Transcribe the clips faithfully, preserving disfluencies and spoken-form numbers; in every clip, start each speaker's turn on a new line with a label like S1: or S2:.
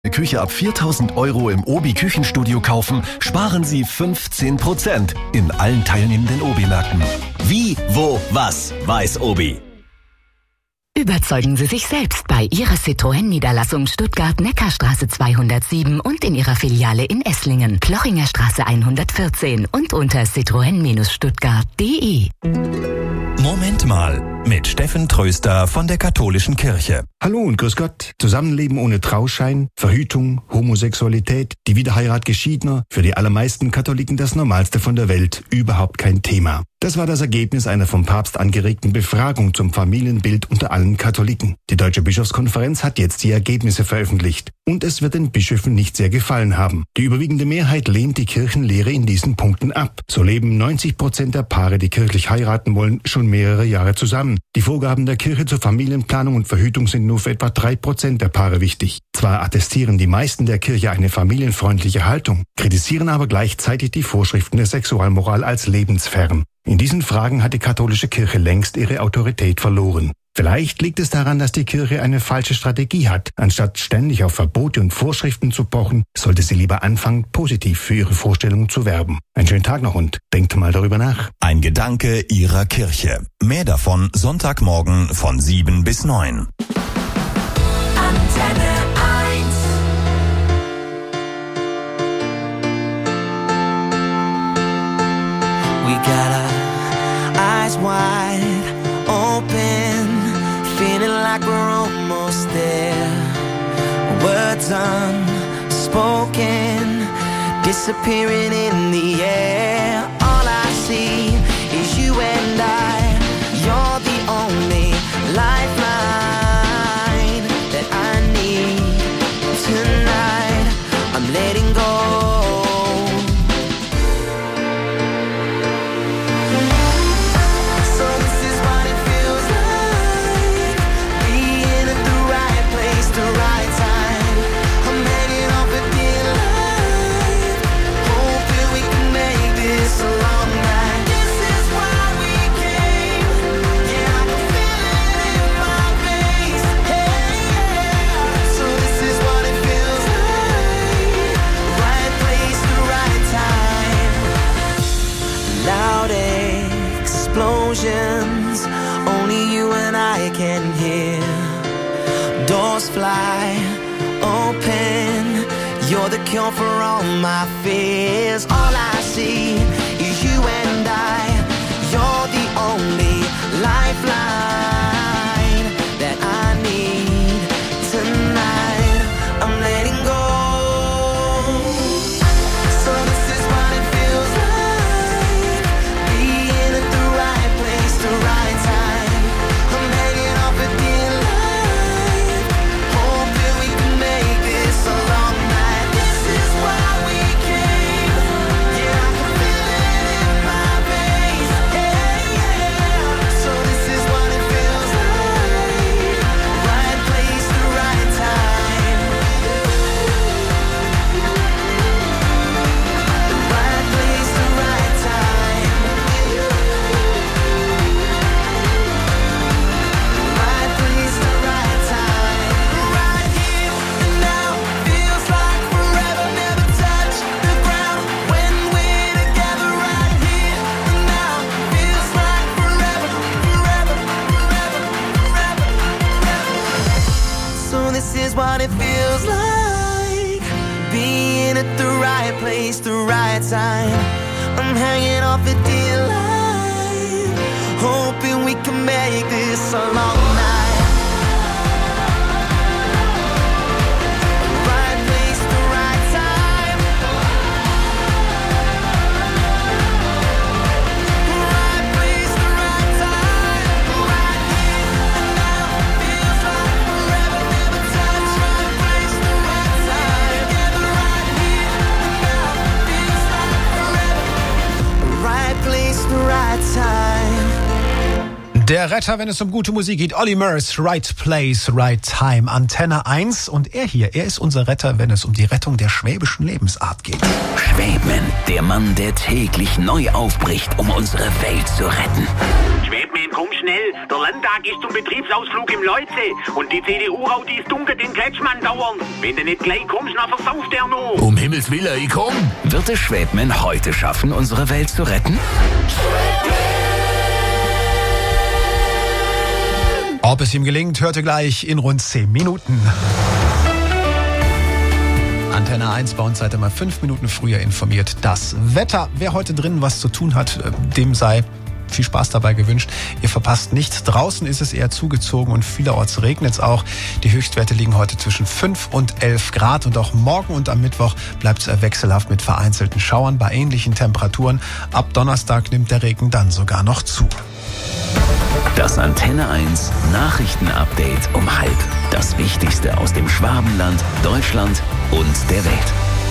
S1: Eine Küche ab viertausend Euro im Obi Küchenstudio kaufen, sparen Sie fünfzehn Prozent in allen teilnehmenden Obi-Märkten.
S2: Wie, wo, was, weiß Obi.
S3: Überzeugen Sie sich selbst bei Ihrer Citroën-Niederlassung Stuttgart-Neckarstraße zweihundertsieben und in Ihrer Filiale in Esslingen, Plochinger Straße hundertvierzehn und unter citroen Stuttgart punkt de.
S4: Moment mal, mit Steffen Tröster von der Katholischen Kirche.
S5: Hallo und grüß Gott. Zusammenleben ohne Trauschein, Verhütung, Homosexualität, die Wiederheirat Geschiedener, für die allermeisten Katholiken das Normalste von der Welt, überhaupt kein Thema. Das war das Ergebnis einer vom Papst angeregten Befragung zum Familienbild unter allen Katholiken. Die Deutsche Bischofskonferenz hat jetzt die Ergebnisse veröffentlicht. Und es wird den Bischöfen nicht sehr gefallen haben. Die überwiegende Mehrheit lehnt die Kirchenlehre in diesen Punkten ab. So leben neunzig Prozent der Paare, die kirchlich heiraten wollen, schon mehrere Jahre zusammen. Die Vorgaben der Kirche zur Familienplanung und Verhütung sind nur für etwa drei Prozent der Paare wichtig. Zwar attestieren die meisten der Kirche eine familienfreundliche Haltung, kritisieren aber gleichzeitig die Vorschriften der Sexualmoral als lebensfern. In diesen Fragen hat die katholische Kirche längst ihre Autorität verloren. Vielleicht liegt es daran, dass die Kirche eine falsche Strategie hat. Anstatt ständig auf Verbote und Vorschriften zu pochen, sollte sie lieber anfangen, positiv für ihre Vorstellungen zu werben. Einen schönen Tag noch und denkt mal darüber nach.
S4: Ein Gedanke Ihrer Kirche. Mehr davon Sonntagmorgen von sieben bis neun.
S6: Antenne eins.
S7: We got our eyes wide open, feeling like we're almost there. Words unspoken, disappearing in the air. All I see is you and I. You're the only lifeline that I need tonight. I'm letting go. Only you and I can hear. Doors fly open. You're the cure for all my fears. All I see is you and I. You're the only lifeline that I need tonight. I'm letting go. What it feels like being at the right place, the right time. I'm hanging off a dear line, hoping we can make this a long night. Right place, the right time. Right place, the right time. Right here and now feels like forever. Never touch. Right place, the right time. Together right here and now feels like forever. Right place, the right time.
S6: Der Retter, wenn es um gute Musik geht, Olly Murs, Right Place, Right Time, Antenne eins. Und er hier, er ist unser Retter, wenn es um die Rettung der schwäbischen Lebensart geht.
S2: Schwäbmann, der Mann, der täglich neu aufbricht, um unsere Welt zu retten.
S8: Schwäbmann, komm schnell, der Landtag ist zum Betriebsausflug im Leutsee und die C D U-Haut, die ist dunkel den Kretschmann dauern. Wenn du nicht gleich kommst, dann versauft er noch.
S2: Um Himmels Willen, ich komm. Wird es Schwäbmann heute schaffen, unsere Welt zu retten?
S6: Ob es ihm gelingt, hörte gleich in rund zehn Minuten. Antenne eins bei uns seid ihr mal fünf Minuten früher informiert. Das Wetter, wer heute drin was zu tun hat, dem sei viel Spaß dabei gewünscht. Ihr verpasst nichts. Draußen ist es eher zugezogen und vielerorts regnet es auch. Die Höchstwerte liegen heute zwischen fünf und elf Grad und auch morgen und am Mittwoch bleibt es wechselhaft mit vereinzelten Schauern bei ähnlichen Temperaturen. Ab Donnerstag nimmt der Regen dann sogar noch zu.
S2: Das Antenne eins Nachrichtenupdate um halb. Das Wichtigste aus dem Schwabenland, Deutschland und der Welt.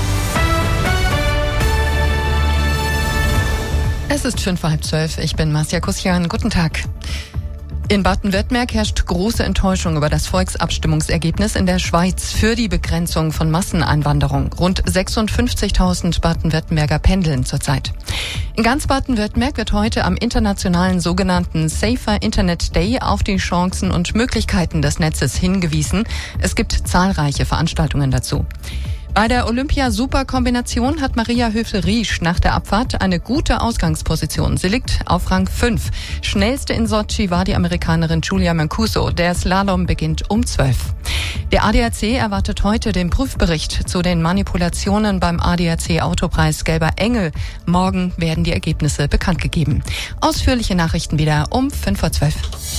S9: Es ist fünf vor halb zwölf. Ich bin Marcia Kusian. Guten Tag. In Baden-Württemberg herrscht große Enttäuschung über das Volksabstimmungsergebnis in der Schweiz für die Begrenzung von Masseneinwanderung. Rund sechsundfünfzigtausend Baden-Württemberger pendeln zurzeit. In ganz Baden-Württemberg wird heute am internationalen sogenannten Safer Internet Day auf die Chancen und Möglichkeiten des Netzes hingewiesen. Es gibt zahlreiche Veranstaltungen dazu. Bei der Olympia-Super-Kombination hat Maria Höfel-Riesch nach der Abfahrt eine gute Ausgangsposition. Sie liegt auf Rang fünf. Schnellste in Sochi war die Amerikanerin Julia Mancuso. Der Slalom beginnt um zwölf. Der A D A C erwartet heute den Prüfbericht zu den Manipulationen beim A D A C-Autopreis Gelber Engel. Morgen werden die Ergebnisse bekannt gegeben. Ausführliche Nachrichten wieder um fünf vor zwölf.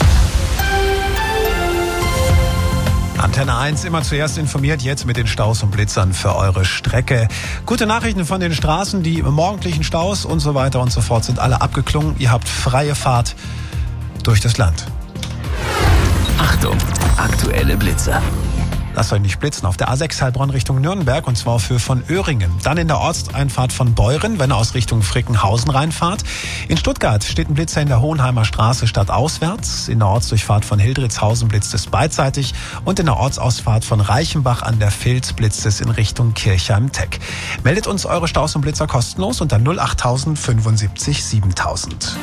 S6: Antenne eins immer zuerst informiert, jetzt mit den Staus und Blitzern für eure Strecke. Gute Nachrichten von den Straßen, die morgendlichen Staus und so weiter und so fort sind alle abgeklungen. Ihr habt freie Fahrt durch das Land.
S2: Achtung, aktuelle Blitzer.
S6: Lasst euch nicht blitzen. Auf der A sechs Heilbronn Richtung Nürnberg und zwar für von Öhringen. Dann in der Ortseinfahrt von Beuren, wenn ihr aus Richtung Frickenhausen reinfahrt. In Stuttgart steht ein Blitzer in der Hohenheimer Straße stadtauswärts. In der Ortsdurchfahrt von Hildritzhausen blitzt es beidseitig. Und in der Ortsausfahrt von Reichenbach an der Vils blitzt es in Richtung Kirchheim-Teck. Meldet uns eure Staus und Blitzer kostenlos unter null acht null fünfundsiebzig siebentausend.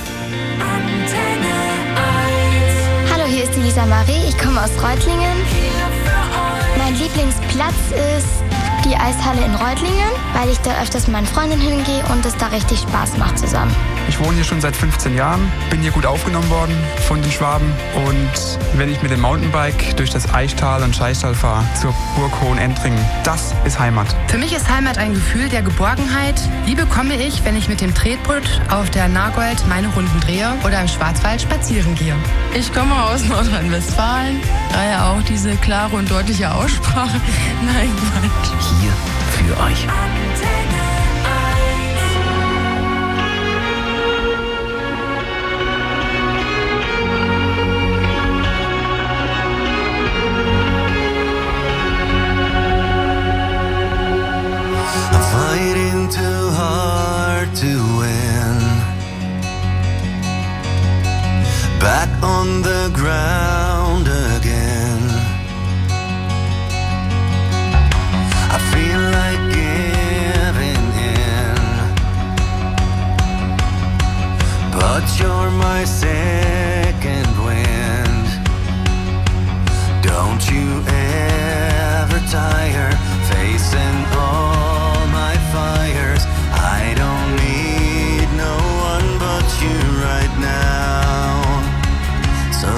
S10: Hallo, hier ist die Lisa Marie. Ich komme aus Reutlingen. Mein Lieblingsplatz ist die Eishalle in Reutlingen, weil ich da öfters mit meinen Freundinnen hingehe und es da richtig Spaß macht zusammen.
S11: Ich wohne hier schon seit fünfzehn Jahren, bin hier gut aufgenommen worden von den Schwaben und wenn ich mit dem Mountainbike durch das Eichtal und Scheichtal fahre zur Burg Hohenendringen, das ist Heimat.
S12: Für mich ist Heimat ein Gefühl der Geborgenheit. Die bekomme ich, wenn ich mit dem Tretboot auf der Nagold meine Runden drehe oder im Schwarzwald spazieren gehe.
S13: Ich komme aus Nordrhein-Westfalen, daher auch diese klare und deutliche Aussprache. Nein, Quatsch.
S2: Hier für euch.
S7: Fighting too hard to win. Back on the ground again. I feel like giving in, but you're my second wind. Don't you ever tire facing all my fires. I don't need no one but you right now. So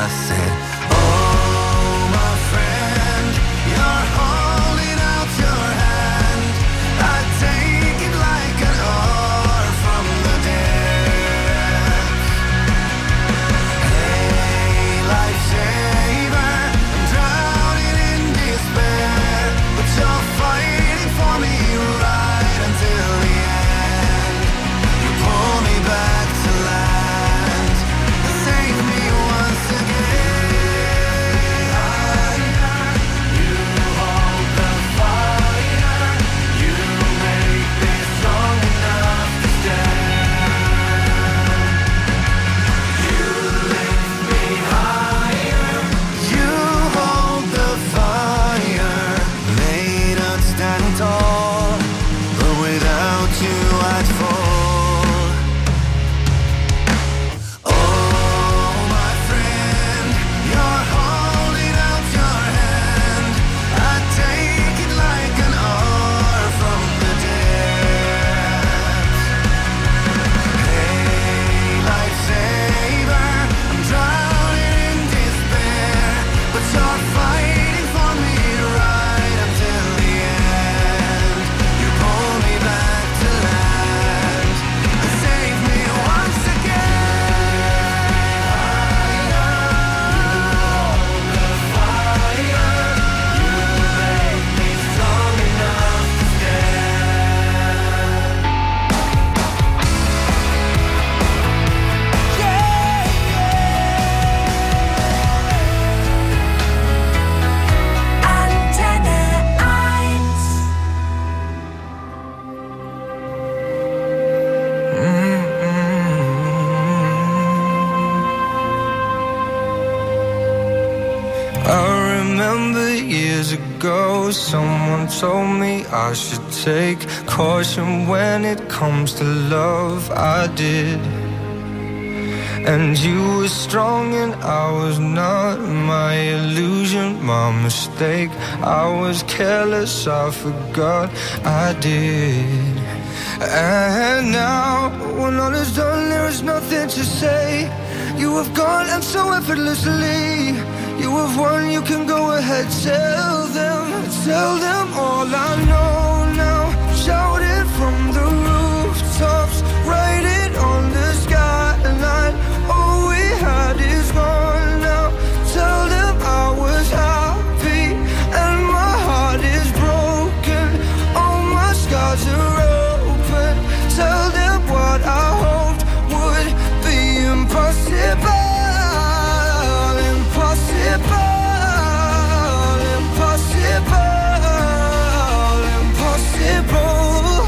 S7: I said, oh my friend, you're holding out your hand. I take it like an oar from the depths. Hey, lifesaver, I'm drowning in despair, but you're fighting for me right until the end. You pull me back to land, save me once again. You hold the fire, you make me strong enough to stand. You lift me higher, you hold the fire, made of stand tall, but without you I'd fall. Oh my friend, you're holding out your hand. I take it like an oar from the depths. Hey, lifesaver, I'm drowning in despair, but you're fighting for me right until the end. You pull me back to land and save me once again. You hold the fire, you make me strong enough to stand. Antenne eins. I remember years ago, someone told me I should take caution when it comes to love. I did. And you were strong and I was not. My illusion, my mistake. I was careless, I forgot I did. And now, when all is done, there is nothing to say. You have gone and so effortlessly. You have won, you can go ahead. Tell them, tell them all I know now. Shout it from the rooftops, write it on the skyline. All we had is gone now. Tell them I was happy and my heart is broken. All my scars are open. Tell them what I hoped would be impossible. Impossible, impossible, impossible.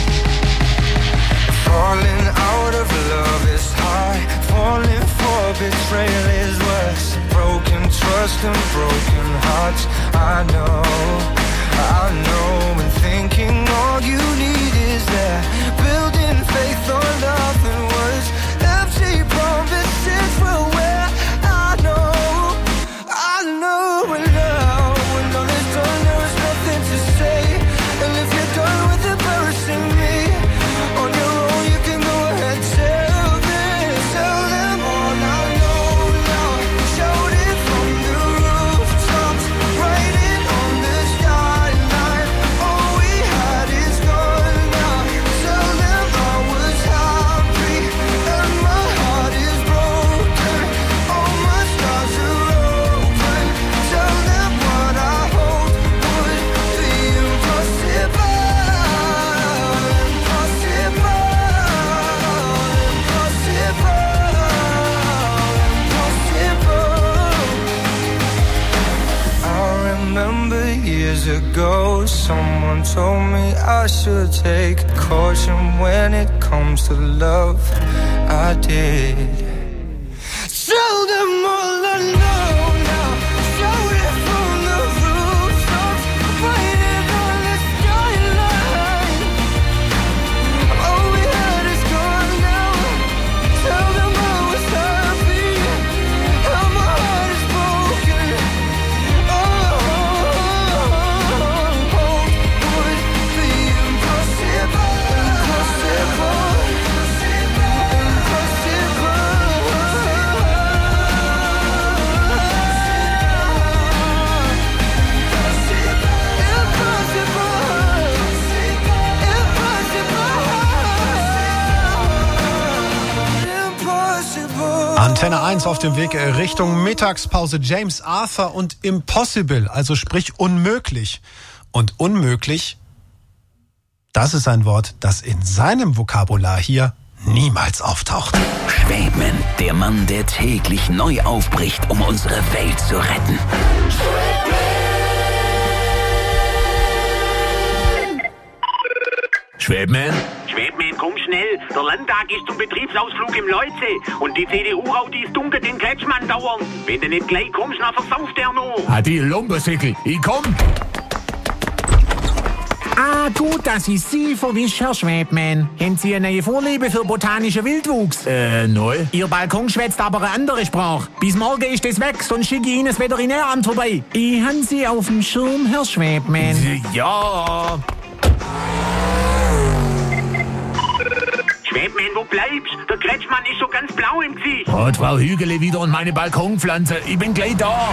S7: Falling out of love is hard. Falling for betrayal is worse. Broken trust and broken hearts. I know, I know. And thinking all you need is that. Building faith on nothing was empty promises will wear. I know, I know. And now, when all is done, there is nothing to say. And if you're done with embarrassing me on your own, you can go ahead. Tell them, tell them all I know now. Shout it from the rooftops, write it on the skyline. All we had is gone now. Tell them I was happy and my heart is broken. All my scars are open. Tell them what I hoped would be impossible. Impossible, impossible, impossible. I remember years ago, someone told me I should take caution when it comes to love. I did. Tell them all I know now. Shout it from the rooftops, write it on the skyline. All we had is gone now. Tell them I was happy and my heart is broken. Oh, would be impossible, impossible, impossible.
S6: Antenne eins auf dem Weg Richtung Mittagspause. James Arthur und Impossible, also sprich unmöglich. Und unmöglich, das ist ein Wort, das in seinem Vokabular hier niemals auftaucht.
S2: Schwäbmann, der Mann, der täglich neu aufbricht, um unsere Welt zu retten.
S14: Schwäbmann?
S8: Schwäbmann, komm schnell. Der Landtag ist zum Betriebsausflug im Leutsee. Und die C D U-Raut ist dunkel den Kretschmann dauern. Wenn du nicht gleich kommst, dann versauft der noch.
S14: Ah, die Lumpensickel, ich komm.
S15: Ah, gut, dass ich Sie verwischt, Herr Schwäbmann. Haben Sie eine neue Vorliebe für botanischen Wildwuchs?
S14: Äh, neu.
S15: Ihr Balkon schwätzt aber eine andere Sprache. Bis morgen ist es weg, sonst schicke ich Ihnen das Veterinäramt vorbei. Ich habe Sie auf dem Schirm, Herr Schwäbmann.
S14: Ja.
S8: Schwäbmann, wo bleibst? Der Kretschmann ist schon ganz blau im Gesicht.
S14: Oh, Frau Hügele wieder und meine Balkonpflanze. Ich bin gleich da.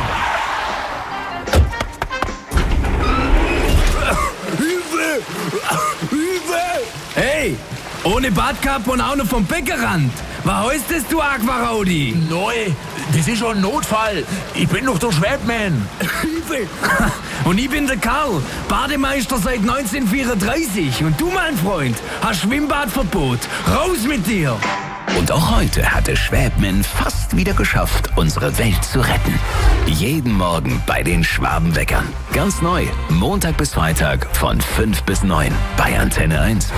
S14: Hilfe! Hilfe!
S16: Hey, ohne Badkappe und auch noch vom Bäckerrand. Was heißt das, du Aquaraudi?
S14: Neu, das ist schon ein Notfall. Ich bin doch der Schwäbmann. Hilfe!
S16: Und ich bin der Karl, Bademeister seit neunzehnhundertvierunddreißig. Und du, mein Freund, hast Schwimmbadverbot. Raus mit dir!
S2: Und auch heute hatte Schwäbmann fast wieder geschafft, unsere Welt zu retten. Jeden Morgen bei den Schwabenweckern. Ganz neu, Montag bis Freitag von fünf bis neun bei Antenne eins.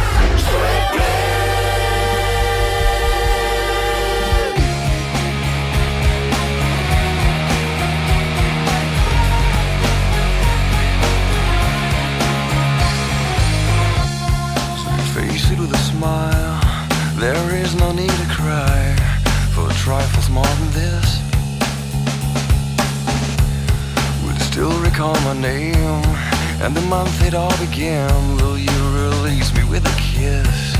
S17: Face it with a smile. There is no need to cry for trifles more than this. Would still recall my name and the month it all began. Will you release me with a kiss?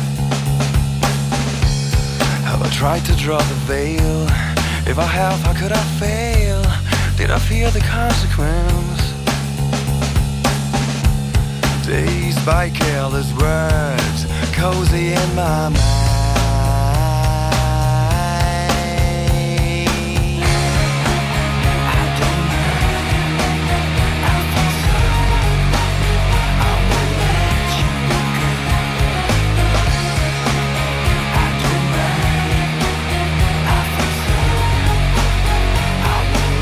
S17: Have I tried to draw the veil? If I have, how could I fail? Did I fear the consequence? Dazed by careless words, cozy in my mind. I don't mind, I think so. I will let you go. I don't mind, I think so. I will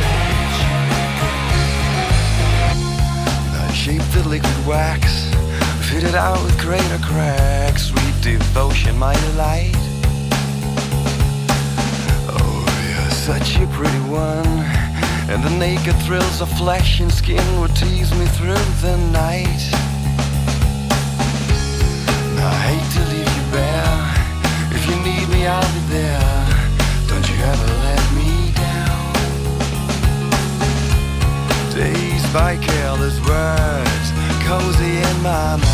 S17: let you go. I shaped the liquid wax, fitted out with greater cracks, sweet devotion, my delight. Oh, you're such a pretty one, and the naked thrills of flesh and skin would tease me through the night. I hate to leave you bare. If you need me, I'll be there. Don't you ever let me down. Dazed by careless words, cozy in my mind.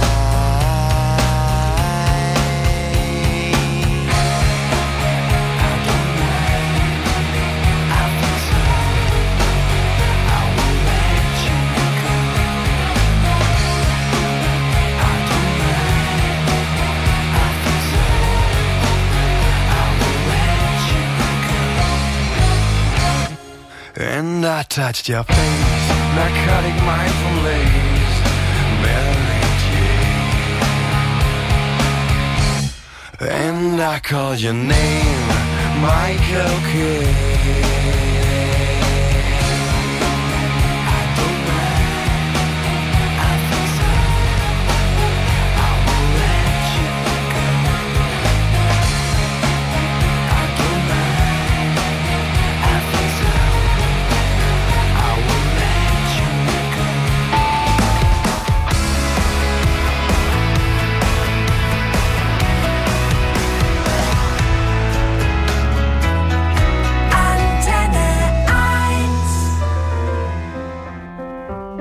S17: And I touched your face, narcotic mindful lace, Mary Jane. And I called your name, Michael Kidd.